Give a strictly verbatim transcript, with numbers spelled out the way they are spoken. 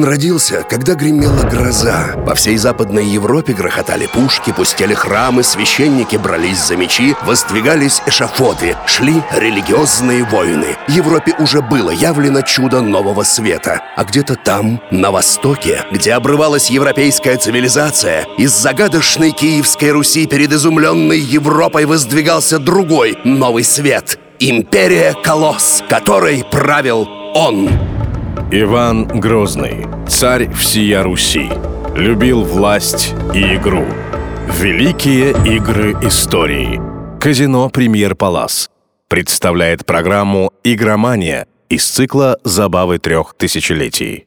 Он родился, когда гремела гроза. По всей Западной Европе грохотали пушки, пустели храмы, священники брались за мечи, воздвигались эшафоты, шли религиозные войны. Европе уже было явлено чудо нового света. А где-то там, на востоке, где обрывалась европейская цивилизация, из загадочной Киевской Руси перед изумленной Европой воздвигался другой новый свет — империя Колосс, которой правил он. Иван Грозный, царь всея Руси, любил власть и игру. Великие игры истории. Казино «Премьер Палас» представляет программу «Игромания» из цикла «Забавы трех тысячелетий».